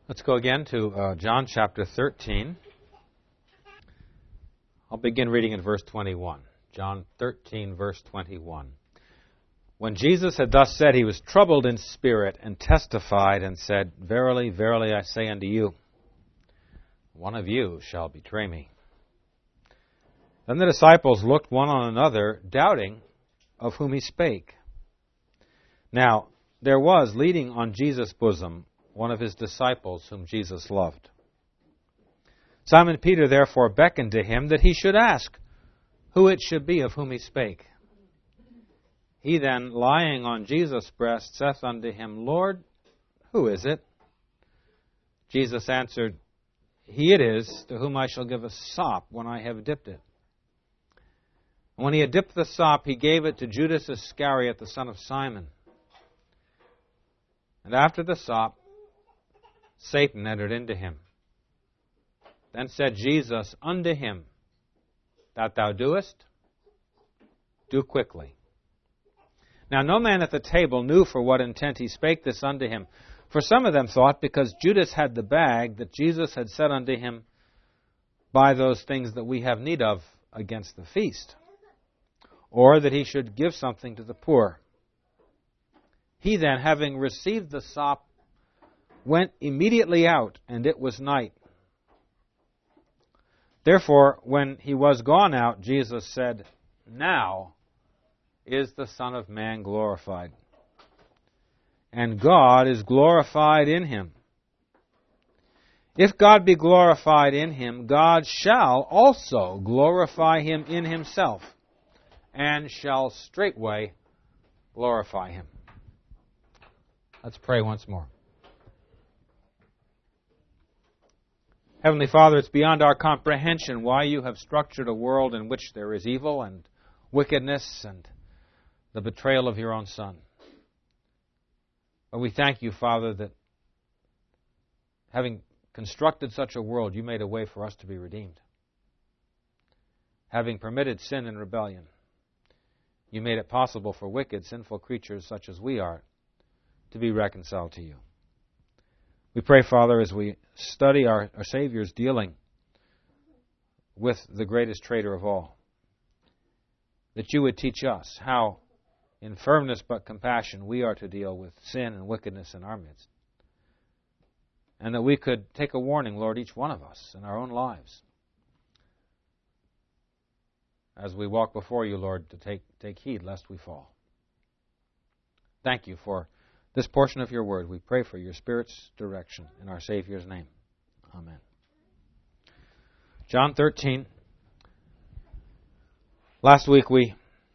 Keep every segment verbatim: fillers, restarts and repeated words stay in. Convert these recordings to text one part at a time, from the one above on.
Let's go again to uh, John chapter thirteen. I'll begin reading in verse twenty-one. John thirteen, verse twenty-one. When Jesus had thus said, he was troubled in spirit and testified and said, Verily, verily, I say unto you, one of you shall betray me. Then the disciples looked one on another, doubting of whom he spake. Now, there was leaning on Jesus' bosom one of his disciples whom Jesus loved. Simon Peter therefore beckoned to him that he should ask who it should be of whom he spake. He then, lying on Jesus' breast, saith unto him, Lord, who is it? Jesus answered, He it is to whom I shall give a sop when I have dipped it. And when he had dipped the sop, he gave it to Judas Iscariot, the son of Simon. And after the sop, Satan entered into him. Then said Jesus unto him, That thou doest, do quickly. Now no man at the table knew for what intent he spake this unto him. For some of them thought, because Judas had the bag, that Jesus had said unto him, Buy those things that we have need of against the feast, or that he should give something to the poor. He then, having received the sop, went immediately out, and it was night. Therefore, when he was gone out, Jesus said, Now is the Son of Man glorified, and God is glorified in him. If God be glorified in him, God shall also glorify him in himself, and shall straightway glorify him. Let's pray once more. Heavenly Father, it's beyond our comprehension why you have structured a world in which there is evil and wickedness and the betrayal of your own Son. But we thank you, Father, that having constructed such a world, you made a way for us to be redeemed. Having permitted sin and rebellion, you made it possible for wicked, sinful creatures such as we are to be reconciled to you. We pray, Father, as we study our, our Savior's dealing with the greatest traitor of all, that you would teach us how, in firmness but compassion, we are to deal with sin and wickedness in our midst. And that we could take a warning, Lord, each one of us in our own lives, as we walk before you, Lord, to take, take heed lest we fall. Thank you for this portion of your word. We pray for your Spirit's direction in our Savior's name. Amen. John thirteen. Last week we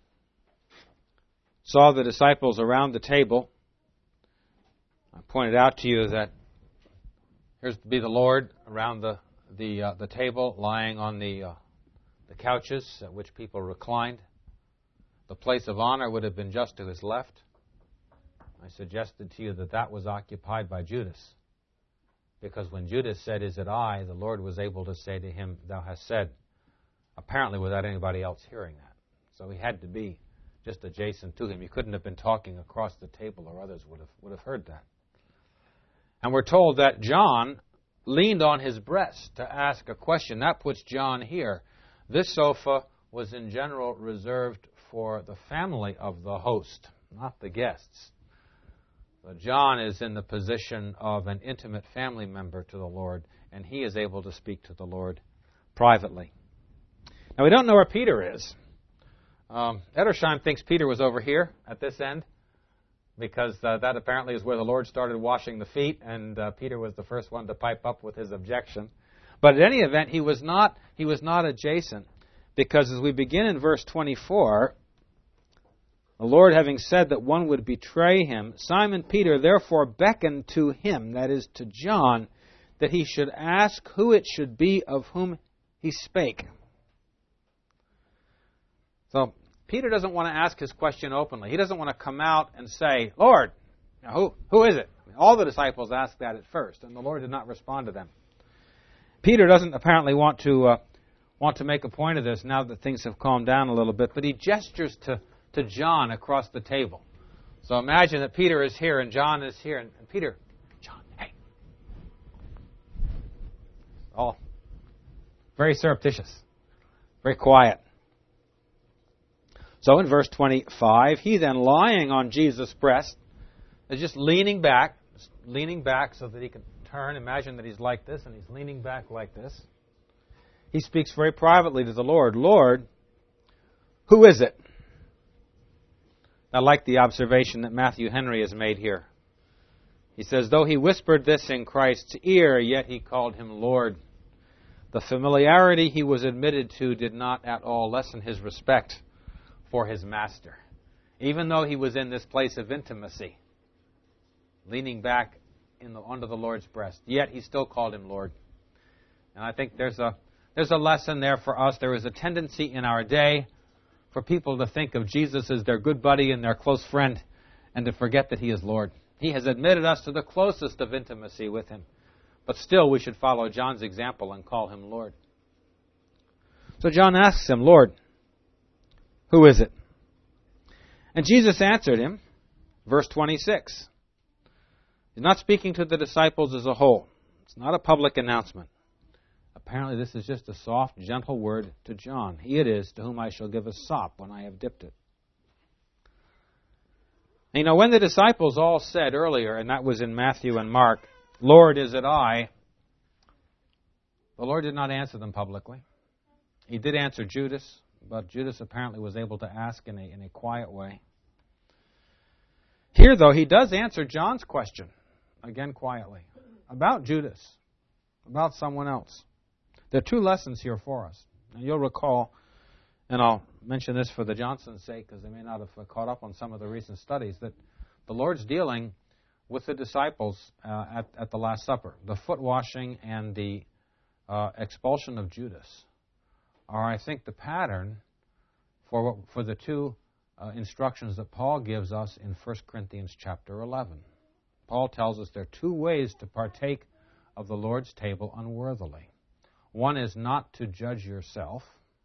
saw the disciples around the table. I pointed out to you that here's to be the Lord around the the uh, the table, lying on the uh, the couches at which people reclined. The place of honor would have been just to his left. I suggested to you that that was occupied by Judas, because when Judas said, Is it I?, the Lord was able to say to him, Thou hast said, apparently without anybody else hearing that. So he had to be just adjacent to him. He couldn't have been talking across the table, or others would have, would have heard that. And we're told that John leaned on his breast to ask a question. That puts John here. This sofa was in general reserved for the family of the host, not the guests. So John is in the position of an intimate family member to the Lord, and he is able to speak to the Lord privately. Now, we don't know where Peter is. Um, Edersheim thinks Peter was over here at this end, because uh, that apparently is where the Lord started washing the feet, and uh, Peter was the first one to pipe up with his objection. But in any event, he was not, he was not adjacent, because as we begin in verse twenty-four, the Lord having said that one would betray him, Simon Peter therefore beckoned to him, that is to John, that he should ask who it should be of whom he spake. So Peter doesn't want to ask his question openly. He doesn't want to come out and say, Lord, who, who is it? All the disciples asked that at first, and the Lord did not respond to them. Peter doesn't apparently want to uh, want to make a point of this now that things have calmed down a little bit, but he gestures to to John across the table. So imagine that Peter is here and John is here. And, and Peter, John, hey, All very surreptitious, very quiet. So in verse twenty-five, he then lying on Jesus' breast is just leaning back, leaning back so that he can turn. Imagine that he's like this, and he's leaning back like this. He speaks very privately to the Lord. Lord, who is it? I like the observation that Matthew Henry has made here. He says, though he whispered this in Christ's ear, yet he called him Lord. The familiarity he was admitted to did not at all lessen his respect for his master. Even though he was in this place of intimacy, leaning back in the, under the Lord's breast, yet he still called him Lord. And I think there's a there's a lesson there for us. There is a tendency in our day for people to think of Jesus as their good buddy and their close friend, and to forget that he is Lord. He has admitted us to the closest of intimacy with him. But still, we should follow John's example and call him Lord. So John asks him, Lord, who is it? And Jesus answered him, verse twenty-six. He's not speaking to the disciples as a whole. It's not a public announcement. Apparently, this is just a soft, gentle word to John. He it is to whom I shall give a sop when I have dipped it. And you know, when the disciples all said earlier, and that was in Matthew and Mark, Lord, is it I? The Lord did not answer them publicly. He did answer Judas, but Judas apparently was able to ask in a, in a quiet way. Here, though, he does answer John's question, again quietly, about Judas, about someone else. There are two lessons here for us. And you'll recall, and I'll mention this for the Johnsons' sake because they may not have caught up on some of the recent studies, that the Lord's dealing with the disciples uh, at, at the Last Supper. The foot washing and the uh, expulsion of Judas are, I think, the pattern for, for the two uh, instructions that Paul gives us in First Corinthians chapter eleven. Paul tells us there are two ways to partake of the Lord's table unworthily. One is not to judge yourself.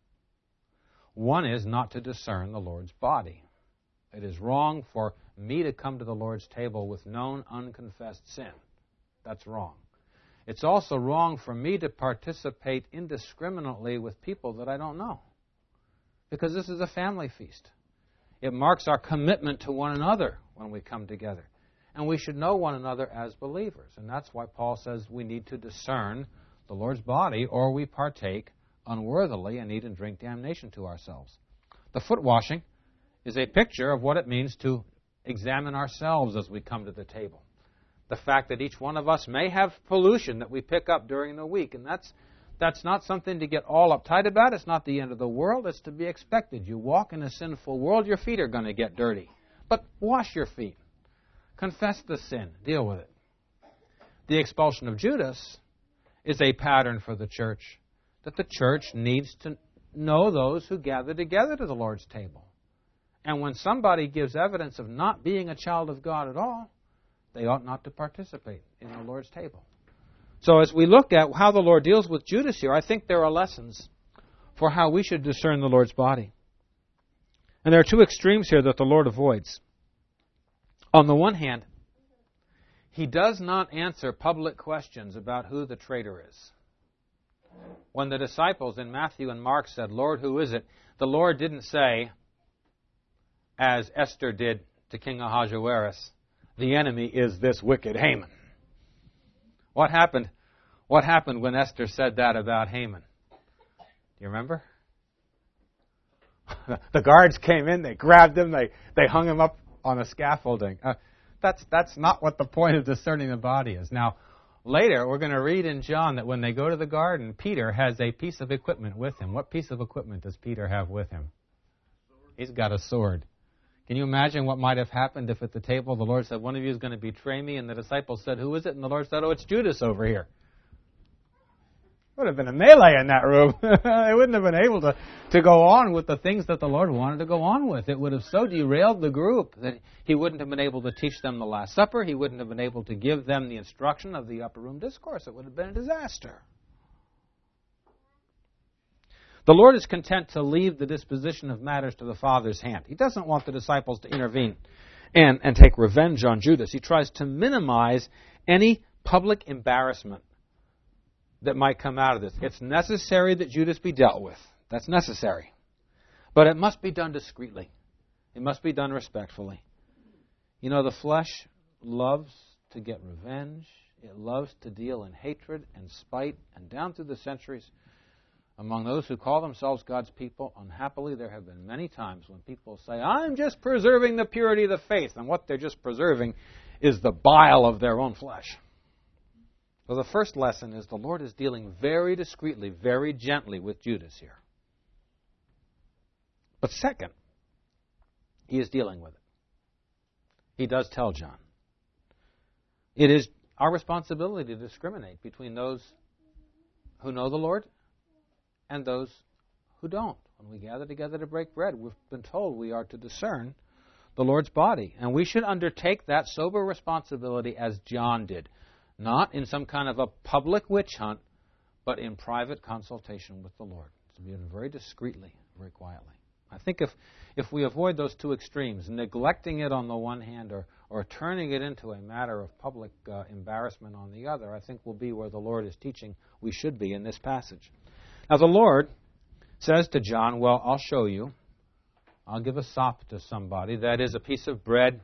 One is not to discern the Lord's body. It is wrong for me to come to the Lord's table with known unconfessed sin. That's wrong. It's also wrong for me to participate indiscriminately with people that I don't know, because this is a family feast. It marks our commitment to one another when we come together. And we should know one another as believers. And that's why Paul says we need to discern the Lord's body, or we partake unworthily and eat and drink damnation to ourselves. The foot washing is a picture of what it means to examine ourselves as we come to the table. The fact that each one of us may have pollution that we pick up during the week, and that's that's not something to get all uptight about. It's not the end of the world. It's to be expected. You walk in a sinful world, your feet are going to get dirty. But wash your feet. Confess the sin. Deal with it. The expulsion of Judas is a pattern for the church, that the church needs to know those who gather together to the Lord's table. And when somebody gives evidence of not being a child of God at all, they ought not to participate in the Lord's table. So as we look at how the Lord deals with Judas here, I think there are lessons for how we should discern the Lord's body. And there are two extremes here that the Lord avoids. On the one hand, He does not answer public questions about who the traitor is. When the disciples in Matthew and Mark said, Lord, who is it? The Lord didn't say, as Esther did to King Ahasuerus, the enemy is this wicked Haman. What happened? What happened when Esther said that about Haman? Do you remember? The guards came in, they grabbed him, they, they hung him up on a scaffolding. Uh, That's that's not what the point of discerning the body is. Now, later, we're going to read in John that when they go to the garden, Peter has a piece of equipment with him. What piece of equipment does Peter have with him? He's got a sword. Can you imagine what might have happened if at the table the Lord said, one of you is going to betray me, and the disciples said, who is it? And the Lord said, oh, it's Judas over here. It would have been a melee in that room. They wouldn't have been able to, to go on with the things that the Lord wanted to go on with. It would have so derailed the group that He wouldn't have been able to teach them the Last Supper. He wouldn't have been able to give them the instruction of the upper room discourse. It would have been a disaster. The Lord is content to leave the disposition of matters to the Father's hand. He doesn't want the disciples to intervene and, and take revenge on Judas. He tries to minimize any public embarrassment that might come out of this. It's necessary that Judas be dealt with. That's necessary. But it must be done discreetly. It must be done respectfully. You know, the flesh loves to get revenge. It loves to deal in hatred and spite. And down through the centuries, among those who call themselves God's people, unhappily, there have been many times when people say, I'm just preserving the purity of the faith. And what they're just preserving is the bile of their own flesh. So the first lesson is the Lord is dealing very discreetly, very gently with Judas here. But second, he is dealing with it. He does tell John. It is our responsibility to discriminate between those who know the Lord and those who don't. When we gather together to break bread, we've been told we are to discern the Lord's body. And we should undertake that sober responsibility as John did. Not in some kind of a public witch hunt, but in private consultation with the Lord. To be done very discreetly, very quietly. I think if, if we avoid those two extremes, neglecting it on the one hand or, or turning it into a matter of public uh, embarrassment on the other, I think we'll be where the Lord is teaching we should be in this passage. Now the Lord says to John, well, I'll show you. I'll give a sop to somebody. That is a piece of bread,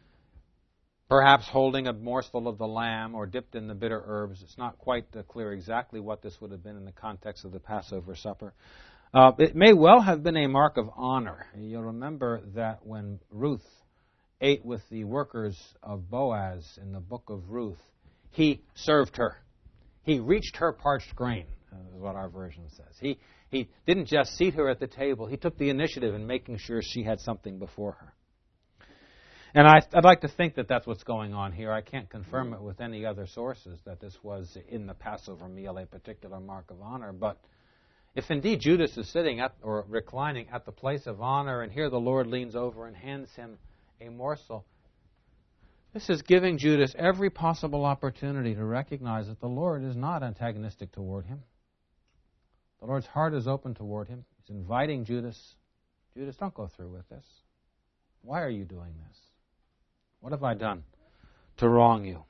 perhaps holding a morsel of the lamb or dipped in the bitter herbs. It's not quite uh, clear exactly what this would have been in the context of the Passover supper. Uh, it may well have been a mark of honor. You'll remember that when Ruth ate with the workers of Boaz in the book of Ruth, he served her. He reached her parched grain, is what our version says. He, he didn't just seat her at the table. He took the initiative in making sure she had something before her. And I, I'd like to think that that's what's going on here. I can't confirm it with any other sources that this was in the Passover meal a particular mark of honor, but if indeed Judas is sitting at or reclining at the place of honor, and here the Lord leans over and hands him a morsel, this is giving Judas every possible opportunity to recognize that the Lord is not antagonistic toward him. The Lord's heart is open toward him. He's inviting Judas, Judas, don't go through with this. Why are you doing this? What have I done to wrong you?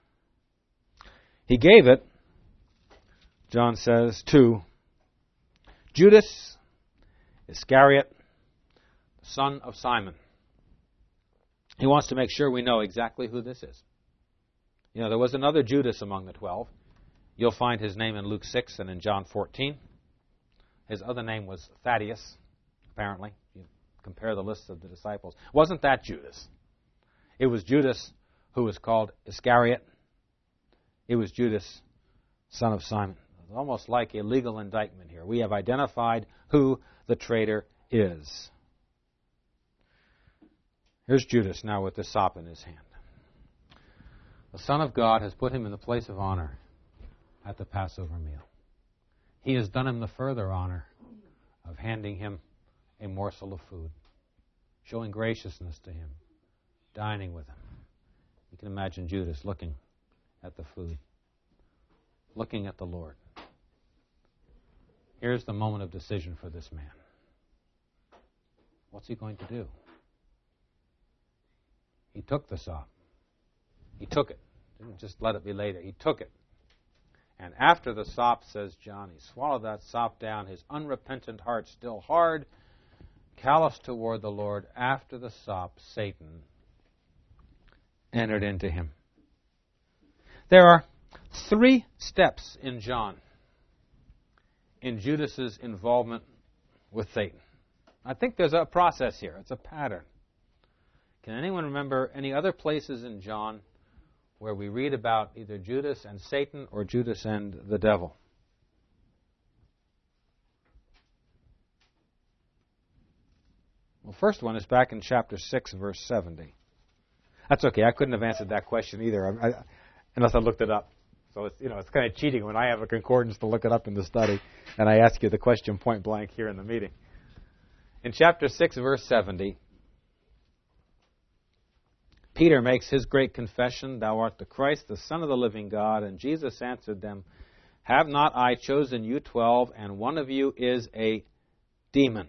He gave it, John says, to Judas Iscariot, the son of Simon. He wants to make sure we know exactly who this is. You know, there was another Judas among the twelve. You'll find his name in Luke six and in John fourteen. His other name was Thaddeus, apparently. You compare the lists of the disciples. It wasn't that Judas. It was Judas who was called Iscariot. It was Judas, son of Simon. It's almost like a legal indictment here. We have identified who the traitor is. Here's Judas now with the sop in his hand. The Son of God has put him in the place of honor at the Passover meal. He has done him the further honor of handing him a morsel of food, showing graciousness to him, dining with him. You can imagine Judas looking at the food, looking at the Lord. Here's the moment of decision for this man. What's he going to do? He took the sop. He took it. Didn't just let it be later. He took it. And after the sop, says John, he swallowed that sop down, his unrepentant heart still hard, callous toward the Lord. After the sop, Satan entered into him. There are three steps in John in Judas's involvement with Satan. I think there's a process here. It's a pattern. Can anyone remember any other places in John where we read about either Judas and Satan or Judas and the devil? Well, first one is back in chapter six, verse seventy. That's okay. I couldn't have answered that question either, I, I, unless I looked it up. So it's, you know, it's kind of cheating when I have a concordance to look it up in the study, and I ask you the question point blank here in the meeting. In chapter six, verse seventy, Peter makes his great confession, "Thou art the Christ, the Son of the living God." And Jesus answered them, "Have not I chosen you twelve, and one of you is a demon?"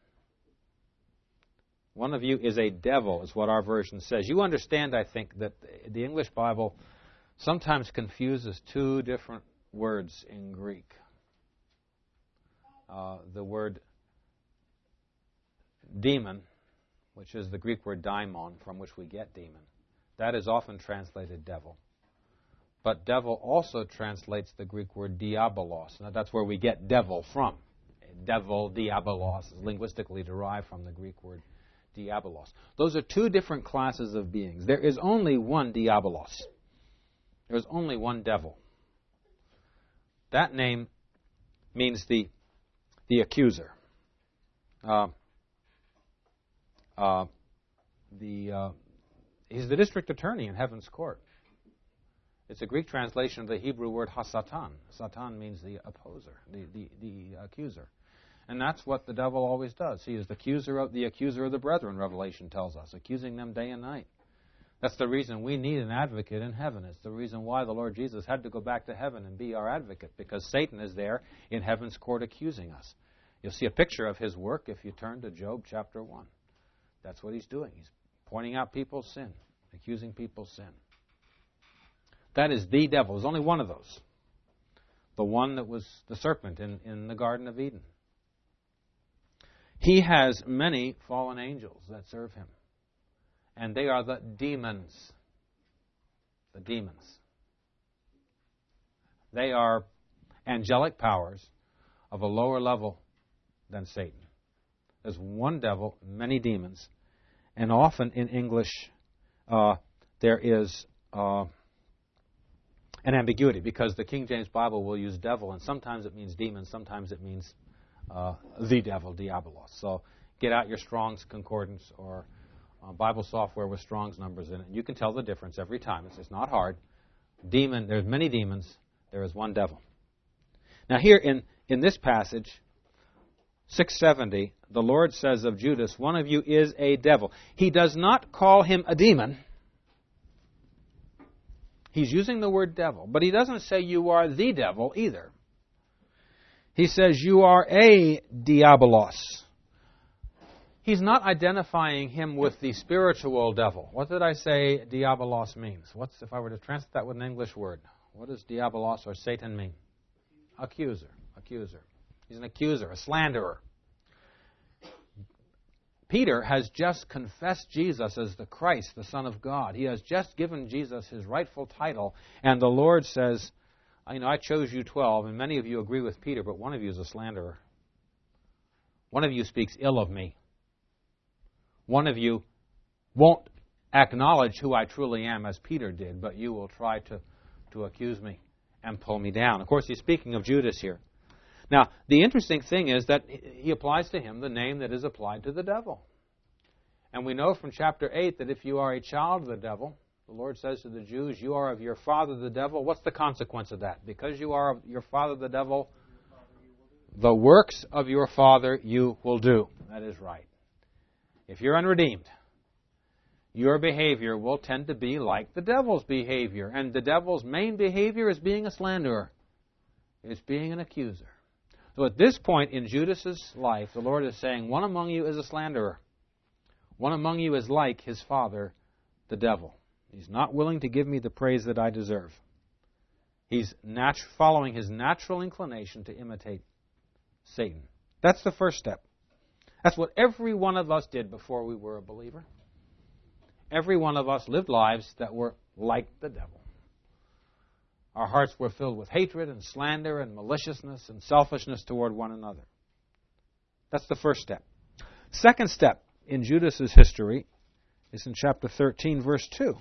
One of you is a devil, is what our version says. You understand, I think, that the English Bible sometimes confuses two different words in Greek. Uh, the word demon, which is the Greek word daimon, from which we get demon, that is often translated devil. But devil also translates the Greek word diabolos. Now, that's where we get devil from. Devil, diabolos, is linguistically derived from the Greek word diabolos. Those are two different classes of beings. There is only one diabolos. There is only one devil. That name means the the accuser. Uh, uh, the uh, he's the district attorney in heaven's court. It's a Greek translation of the Hebrew word hasatan. Satan means the opposer, the, the, the accuser. And that's what the devil always does. He is the accuser of the accuser of the brethren, Revelation tells us, accusing them day and night. That's the reason we need an advocate in heaven. It's the reason why the Lord Jesus had to go back to heaven and be our advocate, because Satan is there in heaven's court accusing us. You'll see a picture of his work if you turn to Job chapter one. That's what he's doing. He's pointing out people's sin, accusing people's sin. That is the devil. There's only one of those. The one that was the serpent in, in the Garden of Eden. He has many fallen angels that serve him. And they are the demons. The demons. They are angelic powers of a lower level than Satan. There's one devil, many demons. And often in English, uh, there is uh, an ambiguity, because the King James Bible will use devil, and sometimes it means demon, sometimes it means uh, the devil, diabolos. So get out your Strong's Concordance or uh, Bible software with Strong's numbers in it. You can tell the difference every time. It's, it's not hard. Demon, there's many demons. There is one devil. Now here in, in this passage, six seventy, the Lord says of Judas, one of you is a devil. He does not call him a demon. He's using the word devil, but he doesn't say you are the devil either. He says you are a diabolos. He's not identifying him with the spiritual devil. What did I say diabolos means? What's, if I were to translate that with an English word, what does diabolos or Satan mean? Accuser. Accuser. He's an accuser, a slanderer. Peter has just confessed Jesus as the Christ, the Son of God. He has just given Jesus his rightful title, and the Lord says, you know, I chose you twelve, and many of you agree with Peter, but one of you is a slanderer. One of you speaks ill of me. One of you won't acknowledge who I truly am, as Peter did, but you will try to, to accuse me and pull me down. Of course, he's speaking of Judas here. Now, the interesting thing is that he applies to him the name that is applied to the devil. And we know from chapter eight that if you are a child of the devil, the Lord says to the Jews, you are of your father the devil. What's the consequence of that? Because you are of your father the devil, the works of your father you will do. That is right. If you're unredeemed, your behavior will tend to be like the devil's behavior. And the devil's main behavior is being a slanderer. It's being an accuser. So at this point in Judas's life, the Lord is saying, one among you is a slanderer. One among you is like his father, the devil. He's not willing to give me the praise that I deserve. He's nat- following his natural inclination to imitate Satan. That's the first step. That's what every one of us did before we were a believer. Every one of us lived lives that were like the devil. Our hearts were filled with hatred and slander and maliciousness and selfishness toward one another. That's the first step. Second step in Judas's history is in chapter thirteen, verse two.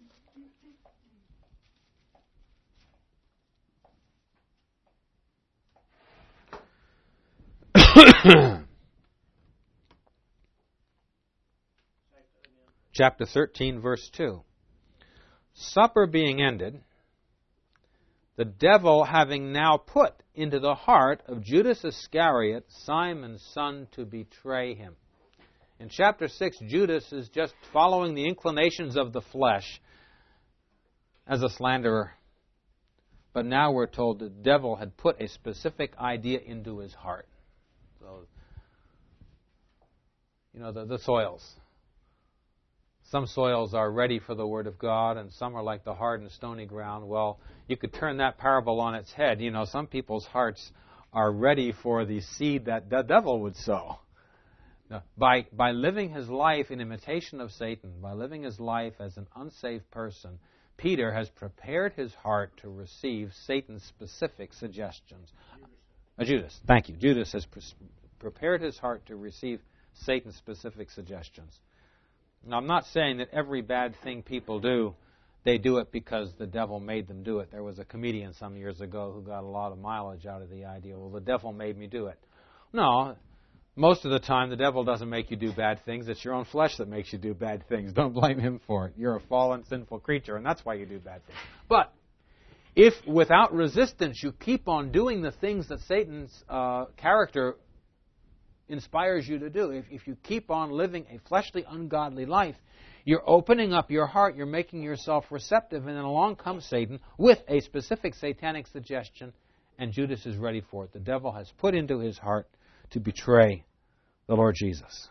Chapter thirteen, verse two. Supper being ended, the devil having now put into the heart of Judas Iscariot, Simon's son, to betray him. In chapter six, Judas is just following the inclinations of the flesh as a slanderer. But now we're told the devil had put a specific idea into his heart. So, you know, the, the soils. some soils are ready for the Word of God, and some are like the hard and stony ground. Well, you could turn that parable on its head. You know, some people's hearts are ready for the seed that the devil would sow. Now, by, by living his life in imitation of Satan, by living his life as an unsaved person, Peter has prepared his heart to receive Satan's specific suggestions. Uh, Judas, thank you. Judas has pre- prepared his heart to receive Satan's specific suggestions. Now, I'm not saying that every bad thing people do, they do it because the devil made them do it. There was a comedian some years ago who got a lot of mileage out of the idea, well, the devil made me do it. No, most of the time the devil doesn't make you do bad things. It's your own flesh that makes you do bad things. Don't blame him for it. You're a fallen, sinful creature, and that's why you do bad things. But if without resistance you keep on doing the things that Satan's uh, character inspires you to do, if, if you keep on living a fleshly, ungodly life, you're opening up your heart, you're making yourself receptive, and then along comes Satan with a specific satanic suggestion, and Judas is ready for it. The devil has put into his heart to betray the Lord Jesus.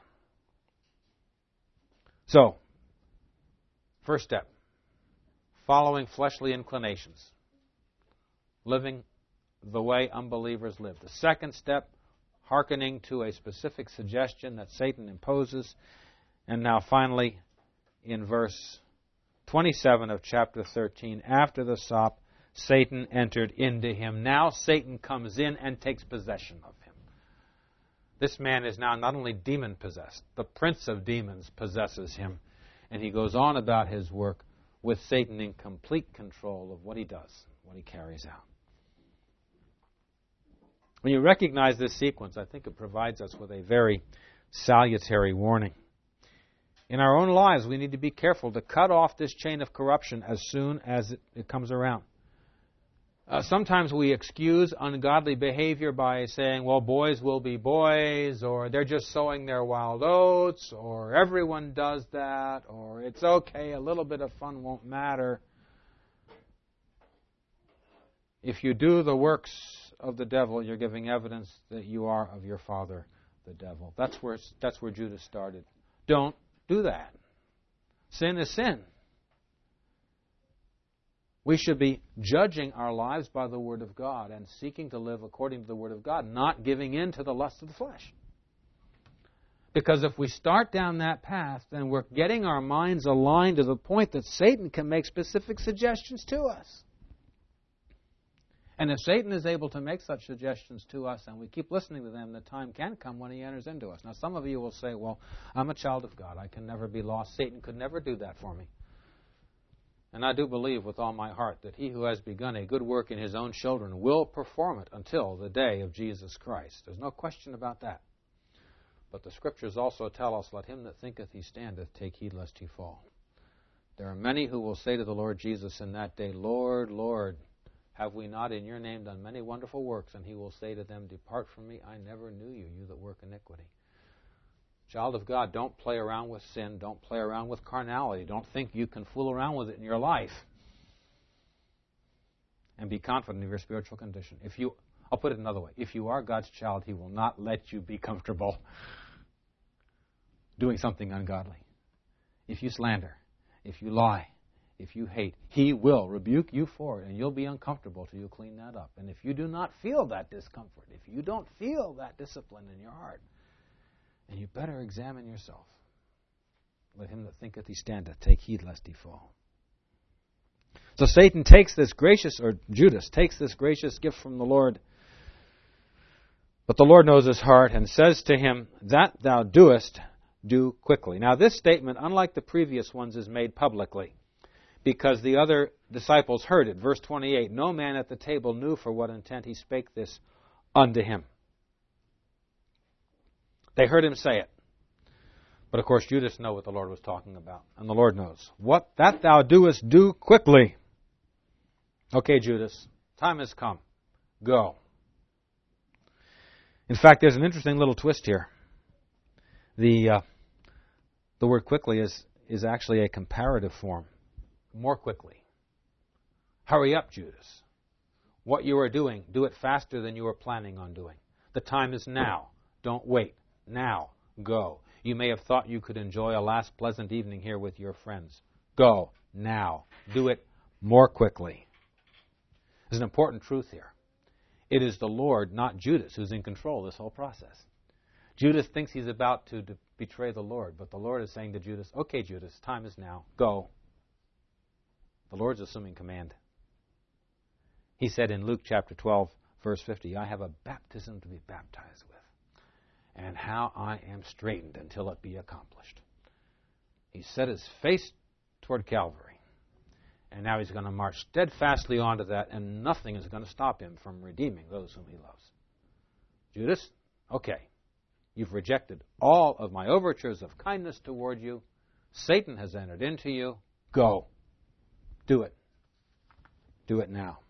So, first step, following fleshly inclinations, living the way unbelievers live. The second step, hearkening to a specific suggestion that Satan imposes. And now finally, in verse twenty-seven of chapter thirteen, after the sop, Satan entered into him. Now Satan comes in and takes possession of him. This man is now not only demon-possessed, the prince of demons possesses him. And he goes on about his work with Satan in complete control of what he does, what he carries out. When you recognize this sequence, I think it provides us with a very salutary warning. In our own lives, we need to be careful to cut off this chain of corruption as soon as it, it comes around. Uh, sometimes we excuse ungodly behavior by saying, well, boys will be boys, or they're just sowing their wild oats, or everyone does that, or it's okay, a little bit of fun won't matter. If you do the works of the devil, you're giving evidence that you are of your father, the devil. That's where, that's where Judas started. Don't do that. Sin is sin. We should be judging our lives by the Word of God and seeking to live according to the Word of God, not giving in to the lust of the flesh. Because if we start down that path, then we're getting our minds aligned to the point that Satan can make specific suggestions to us. And if Satan is able to make such suggestions to us and we keep listening to them, the time can come when he enters into us. Now, some of you will say, well, I'm a child of God. I can never be lost. Satan could never do that for me. And I do believe with all my heart that he who has begun a good work in his own children will perform it until the day of Jesus Christ. There's no question about that. But the Scriptures also tell us, let him that thinketh he standeth take heed lest he fall. There are many who will say to the Lord Jesus in that day, Lord, Lord, have we not in your name done many wonderful works? And he will say to them, depart from me, I never knew you, you that work iniquity. Child of God, don't play around with sin. Don't play around with carnality. Don't think you can fool around with it in your life. And be confident of your spiritual condition. If you, I'll put it another way. If you are God's child, he will not let you be comfortable doing something ungodly. If you slander, if you lie, if you hate, he will rebuke you for it, and you'll be uncomfortable till you clean that up. And if you do not feel that discomfort, if you don't feel that discipline in your heart, and you better examine yourself. Let him that thinketh he standeth take heed lest he fall. So Satan takes this gracious, or Judas takes this gracious gift from the Lord. But the Lord knows his heart and says to him, that thou doest, do quickly. Now this statement, unlike the previous ones, is made publicly, because the other disciples heard it. Verse twenty-eight, no man at the table knew for what intent he spake this unto him. They heard him say it. But of course, Judas knew what the Lord was talking about. And the Lord knows. What that thou doest, do quickly. Okay, Judas, time has come. Go. In fact, there's an interesting little twist here. The uh, the word quickly is, is actually a comparative form. More quickly. Hurry up, Judas. What you are doing, do it faster than you were planning on doing. The time is now. Don't wait. Now, go. You may have thought you could enjoy a last pleasant evening here with your friends. Go now. Do it more quickly. There's an important truth here. It is the Lord, not Judas, who's in control of this whole process. Judas thinks he's about to de- betray the Lord, but the Lord is saying to Judas, okay, Judas, time is now. Go. The Lord's assuming command. He said in Luke chapter twelve, verse fifty, I have a baptism to be baptized with, and how I am straitened until it be accomplished. He set his face toward Calvary, and now he's going to march steadfastly onto that, and nothing is going to stop him from redeeming those whom he loves. Judas, okay, you've rejected all of my overtures of kindness toward you. Satan has entered into you. Go. Do it. Do it now.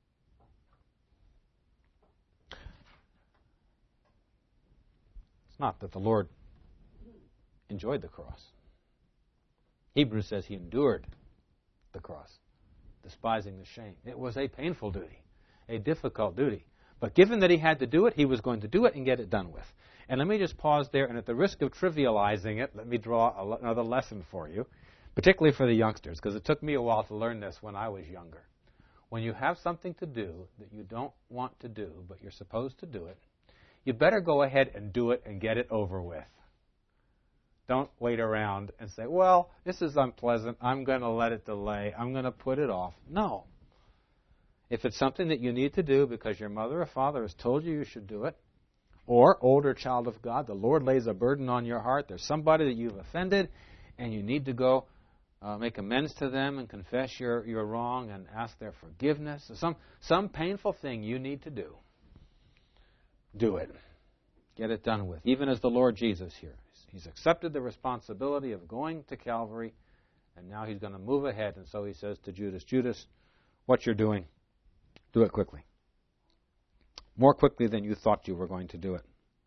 It's not that the Lord enjoyed the cross. Hebrews says he endured the cross, despising the shame. It was a painful duty, a difficult duty. But given that he had to do it, he was going to do it and get it done with. And let me just pause there, and at the risk of trivializing it, let me draw another lesson for you, particularly for the youngsters, because it took me a while to learn this when I was younger. When you have something to do that you don't want to do, but you're supposed to do it, you better go ahead and do it and get it over with. Don't wait around and say, well, this is unpleasant. I'm going to let it delay. I'm going to put it off. No. If it's something that you need to do because your mother or father has told you you should do it, or, older child of God, the Lord lays a burden on your heart, there's somebody that you've offended, and you need to go uh, make amends to them and confess your, your wrong and ask their forgiveness, some, some painful thing you need to do, do it. Get it done with. Even as the Lord Jesus here. He's accepted the responsibility of going to Calvary, and now he's going to move ahead. And so he says to Judas, Judas, what you're doing, do it quickly. More quickly than you thought you were going to do it.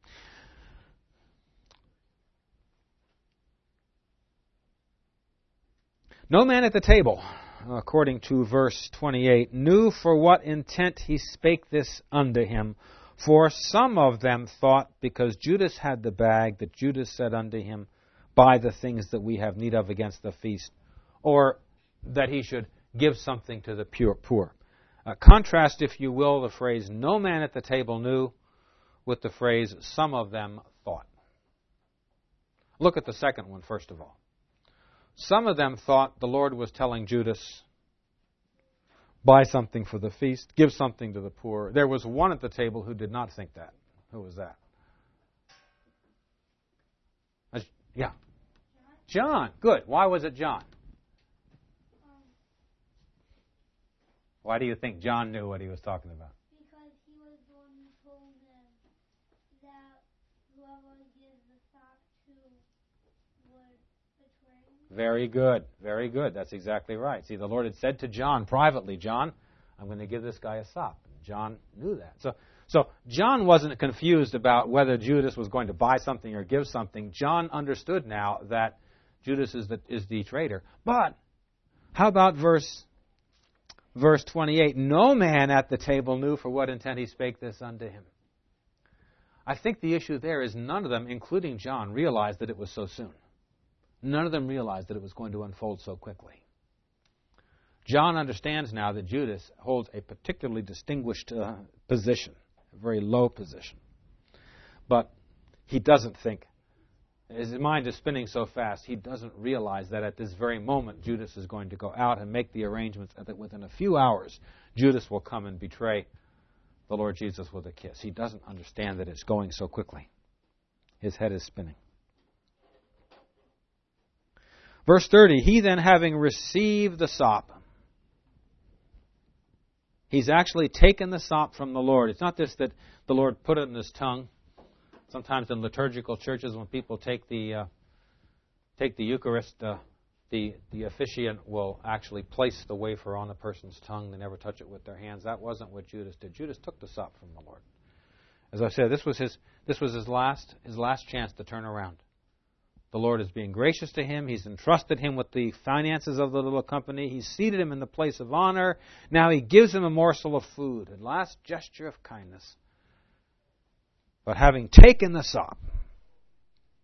No man at the table, according to verse twenty-eight, knew for what intent he spake this unto him. For some of them thought, because Judas had the bag, that Judas said unto him, buy the things that we have need of against the feast, or that he should give something to the pure poor. Uh, contrast, if you will, the phrase, no man at the table knew, with the phrase, some of them thought. Look at the second one, first of all. Some of them thought the Lord was telling Judas, buy something for the feast, give something to the poor. There was one at the table who did not think that. Who was that? Uh, yeah. John. Good. Why was it John? Why do you think John knew what he was talking about? Because he was the one who told them that whoever gives the sop to would betray him. Very good. Very good. That's exactly right. See, the Lord had said to John privately, John, I'm going to give this guy a sop. John knew that. So, so John wasn't confused about whether Judas was going to buy something or give something. John understood now that Judas is the, is the traitor. But how about verse Verse twenty-eight, no man at the table knew for what intent he spake this unto him. I think the issue there is none of them, including John, realized that it was so soon. None of them realized that it was going to unfold so quickly. John understands now that Judas holds a particularly distinguished uh, position, a very low position. But he doesn't think, his mind is spinning so fast, he doesn't realize that at this very moment Judas is going to go out and make the arrangements, and that within a few hours Judas will come and betray the Lord Jesus with a kiss. He doesn't understand that it's going so quickly. His head is spinning. Verse thirty, he then having received the sop, he's actually taken the sop from the Lord. It's not just that the Lord put it in his tongue. Sometimes in liturgical churches, when people take the uh, take the Eucharist, uh, the the officiant will actually place the wafer on the person's tongue. They never touch it with their hands. That wasn't what Judas did. Judas took the sop from the Lord. As I said, this was his this was his last his last chance to turn around. The Lord is being gracious to him. He's entrusted him with the finances of the little company. He's seated him in the place of honor. Now he gives him a morsel of food, a last gesture of kindness. But having taken the sop,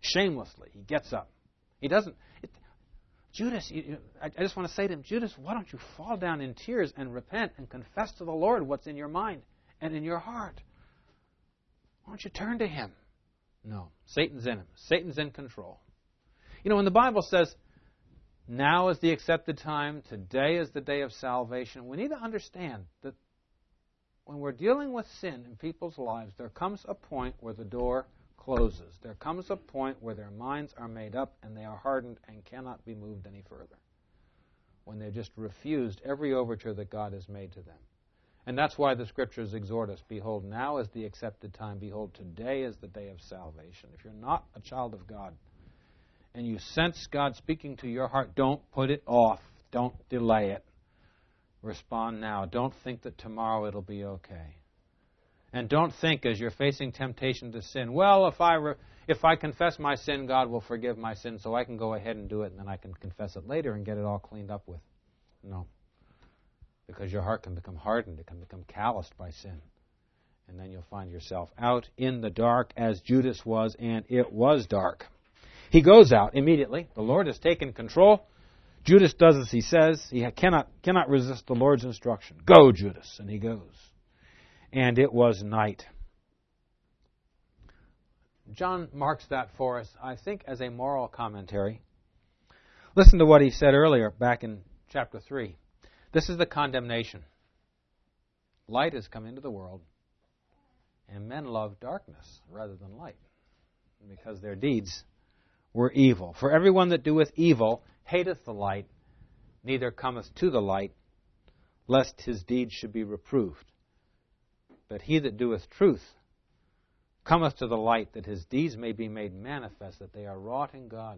Shamelessly, he gets up. He doesn't... It, Judas, you, you, I, I just want to say to him, Judas, why don't you fall down in tears and repent and confess to the Lord what's in your mind and in your heart? Why don't you turn to him? No. Satan's in him. Satan's in control. You know, when the Bible says, now is the accepted time, today is the day of salvation, we need to understand that when we're dealing with sin in people's lives, there comes a point where the door closes. There comes a point where their minds are made up and they are hardened and cannot be moved any further. When they've just refused every overture that God has made to them. And that's why the Scriptures exhort us, behold, now is the accepted time. Behold, today is the day of salvation. If you're not a child of God and you sense God speaking to your heart, don't put it off. Don't delay it. Respond now. Don't think that tomorrow it'll be okay. And don't think as you're facing temptation to sin, well, if I re- if I confess my sin, God will forgive my sin, so I can go ahead and do it, and then I can confess it later and get it all cleaned up with. No. Because your heart can become hardened. It can become calloused by sin. And then you'll find yourself out in the dark as Judas was, and it was dark. He goes out immediately. The Lord has taken control. Judas does as he says. He cannot, cannot resist the Lord's instruction. Go, Judas. And he goes. And it was night. John marks that for us, I think, as a moral commentary. Listen to what he said earlier, back in chapter three. This is the condemnation. Light has come into the world, and men love darkness rather than light, because their deeds were evil. For everyone that doeth evil hateth the light, neither cometh to the light, lest his deeds should be reproved. But he that doeth truth cometh to the light, that his deeds may be made manifest, that they are wrought in God.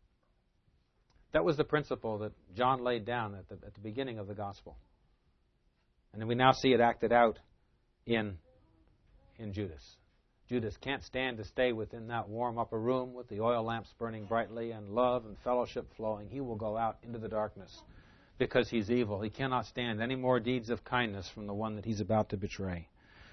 That was the principle that John laid down at the, at the beginning of the gospel. And then we now see it acted out in, in Judas. Judas can't stand to stay within that warm upper room with the oil lamps burning brightly and love and fellowship flowing. He will go out into the darkness because he's evil. He cannot stand any more deeds of kindness from the one that he's about to betray.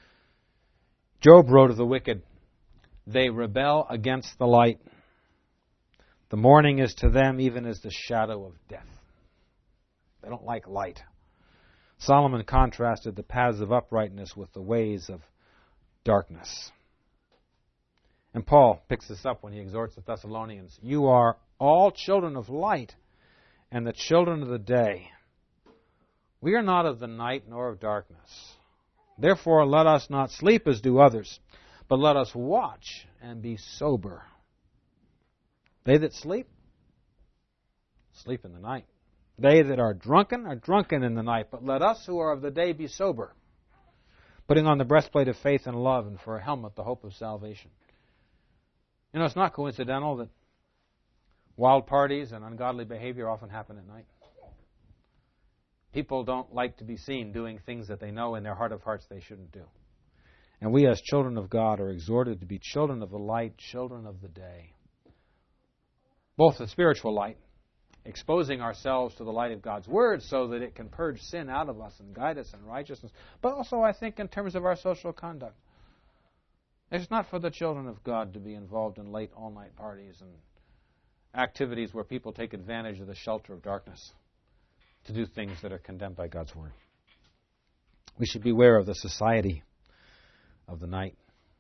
Job wrote of the wicked, they rebel against the light. The morning is to them even as the shadow of death. They don't like light. Solomon contrasted the paths of uprightness with the ways of darkness. And Paul picks this up when he exhorts the Thessalonians. You are all children of light and the children of the day. We are not of the night nor of darkness. Therefore let us not sleep as do others, but let us watch and be sober. They that sleep, sleep in the night. They that are drunken are drunken in the night. But let us who are of the day be sober, putting on the breastplate of faith and love, and for a helmet the hope of salvation. You know, it's not coincidental that wild parties and ungodly behavior often happen at night. People don't like to be seen doing things that they know in their heart of hearts they shouldn't do. And we as children of God are exhorted to be children of the light, children of the day. Both the spiritual light, exposing ourselves to the light of God's Word so that it can purge sin out of us and guide us in righteousness. But also, I think, in terms of our social conduct. It's not for the children of God to be involved in late all-night parties and activities where people take advantage of the shelter of darkness to do things that are condemned by God's Word. We should beware of the society of the night.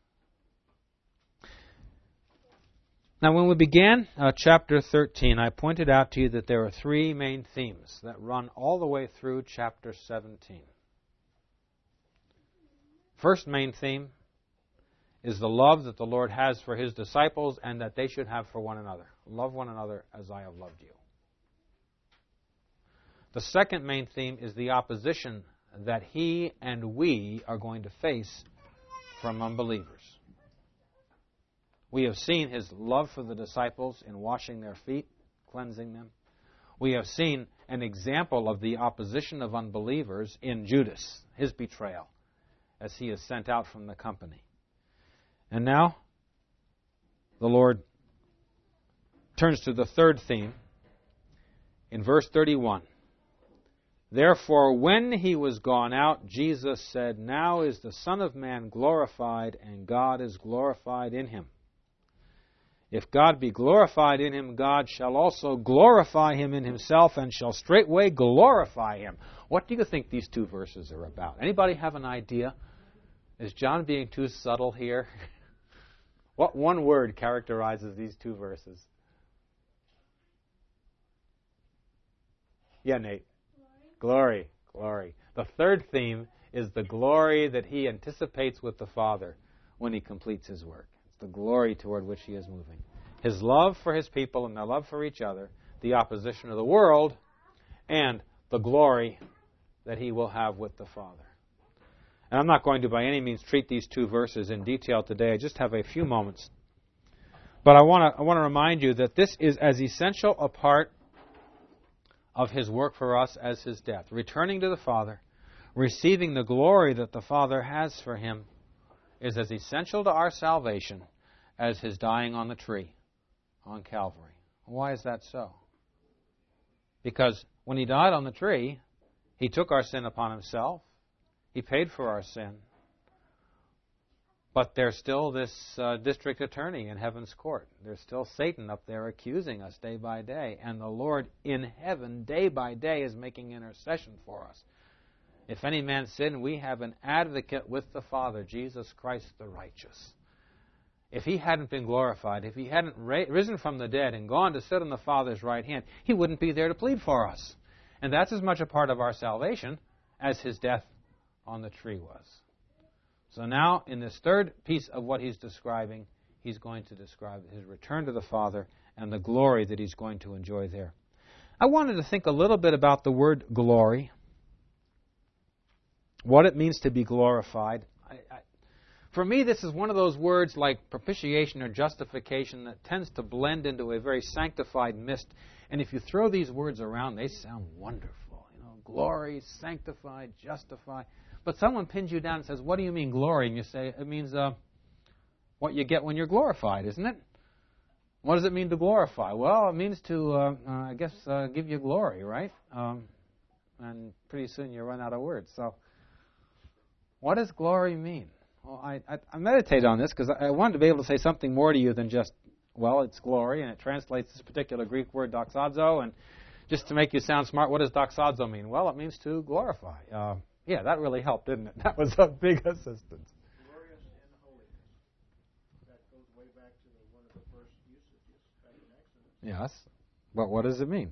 Now, when we began uh, chapter thirteen, I pointed out to you that there are three main themes that run all the way through chapter seventeen. First main theme is the love that the Lord has for His disciples and that they should have for one another. Love one another as I have loved you. The second main theme is the opposition that He and we are going to face from unbelievers. We have seen His love for the disciples in washing their feet, cleansing them. We have seen an example of the opposition of unbelievers in Judas, his betrayal, as he is sent out from the company. And now, the Lord turns to the third theme in verse thirty-one. Therefore, when He was gone out, Jesus said, Now is the Son of Man glorified, and God is glorified in Him. If God be glorified in him, God shall also glorify him in himself, and shall straightway glorify him. What do you think these two verses are about? Anybody have an idea? Is John being too subtle here? What one word characterizes these two verses? Yeah, Nate. Glory. Glory. Glory. The third theme is the glory that he anticipates with the Father when he completes his work. It's the glory toward which he is moving. His love for his people and their love for each other, the opposition of the world, and the glory that he will have with the Father. And I'm not going to by any means treat these two verses in detail today. I just have a few moments. But I want to I want to remind you that this is as essential a part of his work for us as his death. Returning to the Father, receiving the glory that the Father has for him, is as essential to our salvation as his dying on the tree on Calvary. Why is that so? Because when he died on the tree, he took our sin upon himself. He paid for our sin. But there's still this uh, district attorney in heaven's court. There's still Satan up there accusing us day by day. And the Lord in heaven, day by day, is making intercession for us. If any man sin, we have an advocate with the Father, Jesus Christ the righteous. If he hadn't been glorified, if he hadn't ra- risen from the dead and gone to sit on the Father's right hand, he wouldn't be there to plead for us. And that's as much a part of our salvation as his death on the tree was. So now, in this third piece of what he's describing, he's going to describe his return to the Father and the glory that he's going to enjoy there. I wanted to think a little bit about the word glory, what it means to be glorified. I, I, for me, this is one of those words like propitiation or justification that tends to blend into a very sanctified mist. And if you throw these words around, they sound wonderful. You know, glory, sanctified, justified. But someone pins you down and says, what do you mean glory? And you say, it means uh, what you get when you're glorified, isn't it? What does it mean to glorify? Well, it means to, uh, uh, I guess, uh, give you glory, right? Um, and pretty soon you run out of words. So what does glory mean? Well, I, I, I meditated on this because I, I wanted to be able to say something more to you than just, well, it's glory, and it translates this particular Greek word doxazo. And just to make you sound smart, what does doxazo mean? Well, it means to glorify. Uh, Yeah, that really helped, didn't it? That was a big assistance. Glorious and holy. That goes way back to the, one of the first usages back in Exodus. Yes. But what does it mean?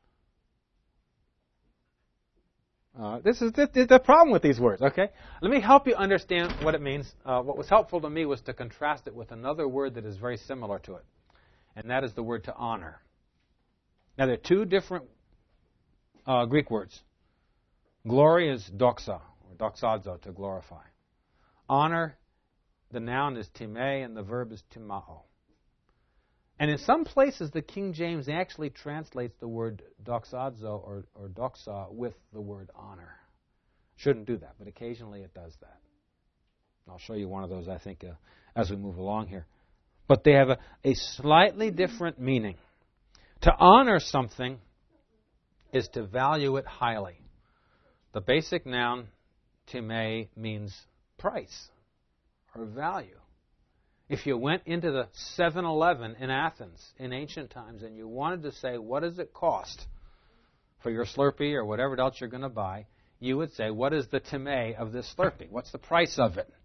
Uh, this is the, the problem with these words, okay? Let me help you understand what it means. Uh, what was helpful to me was to contrast it with another word that is very similar to it, and that is the word to honor. Now, there are two different uh, Greek words. Glory is doxa, or doxazo, to glorify. Honor, the noun is time, and the verb is timao. And in some places, the King James actually translates the word doxazo, or, or doxa, with the word honor. Shouldn't do that, but occasionally it does that. I'll show you one of those, I think, uh, as we move along here. But they have a, a slightly different meaning. To honor something is to value it highly. The basic noun, time, means price or value. If you went into the seven eleven in Athens in ancient times and you wanted to say, what does it cost for your Slurpee or whatever else you're going to buy, you would say, what is the time of this Slurpee? What's the price of it?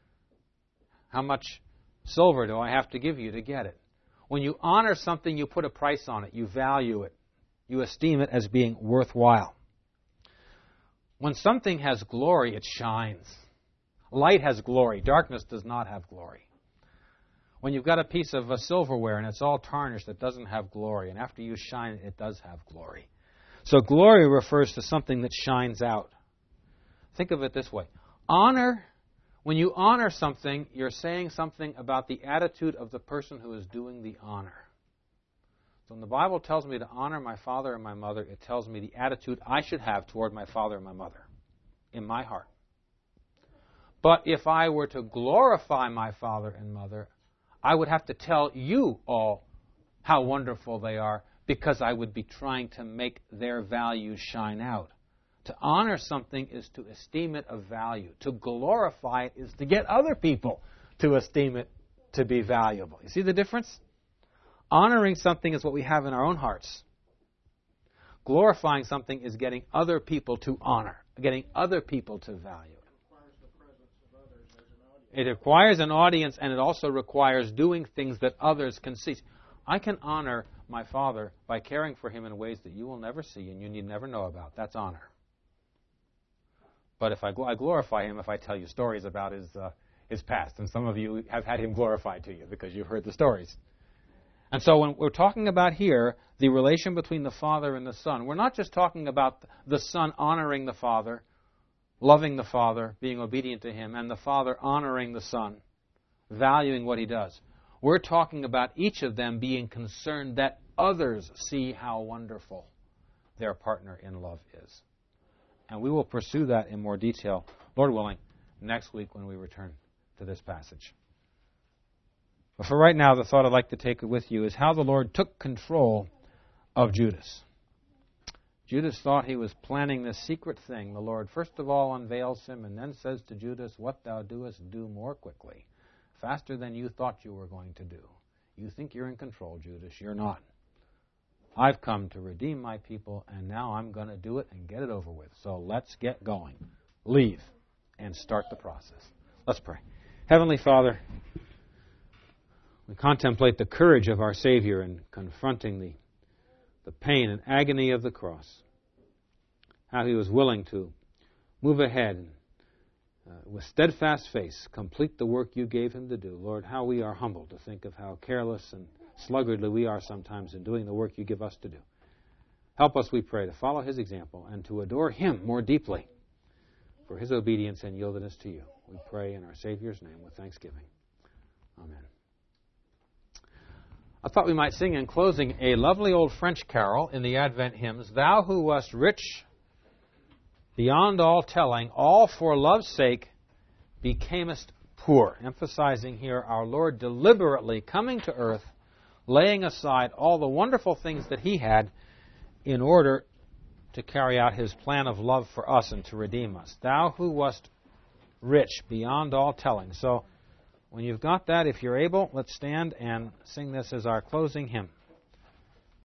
How much silver do I have to give you to get it? When you honor something, you put a price on it. You value it. You esteem it as being worthwhile. When something has glory, it shines. Light has glory. Darkness does not have glory. When you've got a piece of uh, silverware and it's all tarnished, it doesn't have glory. And after you shine it, it does have glory. So glory refers to something that shines out. Think of it this way. Honor, when you honor something, you're saying something about the attitude of the person who is doing the honor. So when the Bible tells me to honor my father and my mother, it tells me the attitude I should have toward my father and my mother in my heart. But if I were to glorify my father and mother, I would have to tell you all how wonderful they are, because I would be trying to make their values shine out. To honor something is to esteem it of value. To glorify it is to get other people to esteem it to be valuable. You see the difference? Honoring something is what we have in our own hearts. Glorifying something is getting other people to honor, getting other people to value. It requires an audience, and it also requires doing things that others can see. I can honor my father by caring for him in ways that you will never see and you need never know about. That's honor. But if I, I glorify him if I tell you stories about his uh, his past, and some of you have had him glorified to you because you've heard the stories. And so when we're talking about here the relation between the Father and the Son, we're not just talking about the Son honoring the Father, loving the Father, being obedient to him, and the Father honoring the Son, valuing what he does. We're talking about each of them being concerned that others see how wonderful their partner in love is. And we will pursue that in more detail, Lord willing, next week when we return to this passage. But for right now, the thought I'd like to take with you is how the Lord took control of Judas. Judas thought he was planning this secret thing. The Lord first of all unveils him and then says to Judas, "What thou doest, do more quickly, faster than you thought you were going to do. You think you're in control, Judas. You're not. I've come to redeem my people, and now I'm going to do it and get it over with. So let's get going. Leave and start the process." Let's pray. Heavenly Father, we contemplate the courage of our Savior in confronting the, the pain and agony of the cross. How he was willing to move ahead and uh, with steadfast face complete the work you gave him to do. Lord, how we are humbled to think of how careless and sluggardly we are sometimes in doing the work you give us to do. Help us, we pray, to follow his example and to adore him more deeply for his obedience and yieldedness to you. We pray in our Savior's name with thanksgiving. Amen. I thought we might sing in closing a lovely old French carol in the Advent hymns, "Thou who wast rich beyond all telling, all for love's sake becamest poor," emphasizing here our Lord deliberately coming to earth, laying aside all the wonderful things that he had in order to carry out his plan of love for us and to redeem us. Thou who wast rich beyond all telling. So when you've got that, if you're able, let's stand and sing this as our closing hymn.